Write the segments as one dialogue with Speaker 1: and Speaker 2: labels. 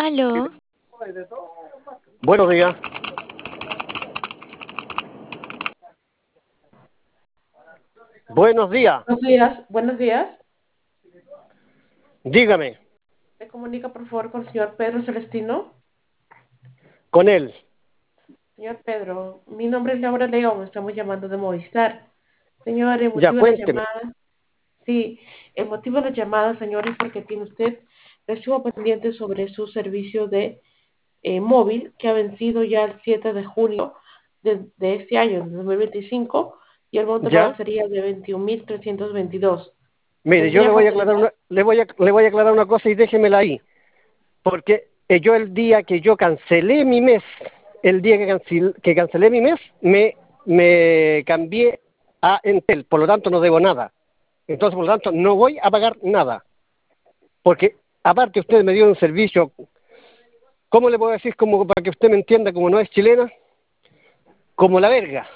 Speaker 1: Aló,
Speaker 2: Buenos días. Buenos días.
Speaker 3: Buenos días, buenos días.
Speaker 2: Dígame,
Speaker 3: ¿Me comunica por favor con el señor Pedro Celestino?
Speaker 2: con él.
Speaker 3: Señor Pedro, mi nombre es Laura León, estamos llamando de Movistar. Señor, el
Speaker 2: Ya,
Speaker 3: motivo de la
Speaker 2: cuénteme.
Speaker 3: llamada, sí, el motivo de la llamada, señor, es porque tiene usted recibo pendiente sobre su servicio de móvil que ha vencido ya el 7 de junio de este año, de 2025, y el monto pago
Speaker 2: Ya.
Speaker 3: sería de 21.322.
Speaker 2: Mire, yo
Speaker 3: ¿Tendría
Speaker 2: le voy a aclarar
Speaker 3: facilidad?
Speaker 2: le voy a aclarar una cosa y déjemela ahí. Porque yo el día que yo cancelé mi mes, el día que cancelé mi mes, me cambié a Entel. Por lo tanto, no debo nada. Entonces, por lo tanto, no voy a pagar nada. Porque, aparte, usted me dio un servicio, ¿cómo le puedo decir? Como para que usted me entienda, como no es chilena, como la verga.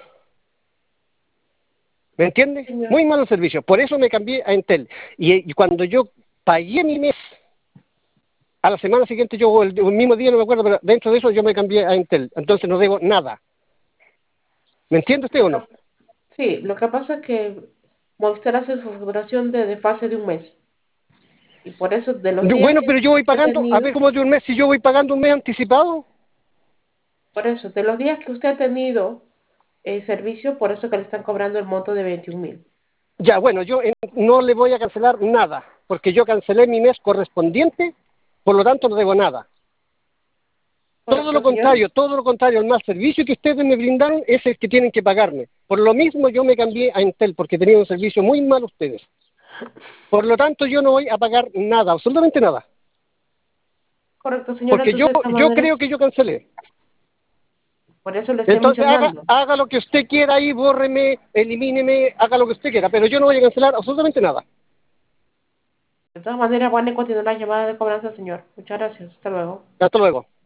Speaker 2: ¿Me entiende?
Speaker 3: Señor.
Speaker 2: Muy malo servicio. Por eso me cambié a Entel. Y cuando yo pagué mi mes, a la semana siguiente, yo el mismo día, no me acuerdo, pero dentro de eso yo me cambié a Entel. Entonces no debo nada. ¿Me entiende usted o no?
Speaker 3: Sí, lo que pasa es que Movistar hace su facturación de fase de un mes. Y por eso, de los días
Speaker 2: Bueno,
Speaker 3: que
Speaker 2: pero yo voy
Speaker 3: usted ha
Speaker 2: pagando, a
Speaker 3: tenido,
Speaker 2: ver cómo de un mes, si yo voy pagando un mes anticipado.
Speaker 3: por eso, de los días que usted ha tenido servicio, por eso que le están cobrando el monto de 21.000.
Speaker 2: Ya, bueno, no le voy a cancelar nada, porque yo cancelé mi mes correspondiente, por lo tanto no debo nada.
Speaker 3: ¿Correcto, señor?
Speaker 2: Todo lo contrario, el mal servicio que ustedes me brindaron es el que tienen que pagarme. Por lo mismo yo me cambié a Entel, porque tenían un servicio muy mal ustedes. Por lo tanto yo no voy a pagar nada, absolutamente nada.
Speaker 3: Correcto, señor.
Speaker 2: Porque
Speaker 3: Entonces, de esta
Speaker 2: yo creo
Speaker 3: manera,
Speaker 2: que yo cancelé.
Speaker 3: por eso le estamos
Speaker 2: Entonces
Speaker 3: llamando.
Speaker 2: haga lo que usted quiera ahí, bórreme, elimíneme, haga lo que usted quiera, pero yo no voy a cancelar absolutamente nada.
Speaker 3: De todas maneras, van a continuar la llamada de cobranza, señor. Muchas gracias. Hasta luego.
Speaker 2: Hasta luego.